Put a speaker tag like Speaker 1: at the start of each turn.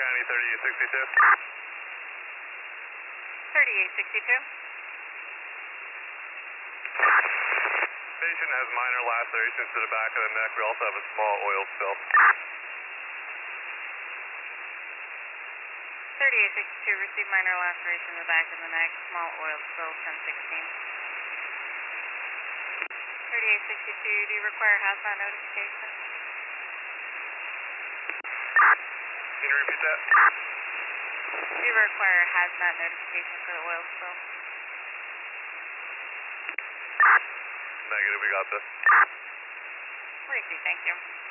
Speaker 1: County 3862.
Speaker 2: 3862.
Speaker 1: Patient has minor lacerations to the back of the neck. We also have a small oil spill.
Speaker 2: 3862, received minor laceration in the back of the neck, small oil spill, 1016. 3862, do you require hazmat notification?
Speaker 1: Can you repeat that?
Speaker 2: Do you require hazmat notification for the oil spill?
Speaker 1: Negative, we got this.
Speaker 2: Received, thank you.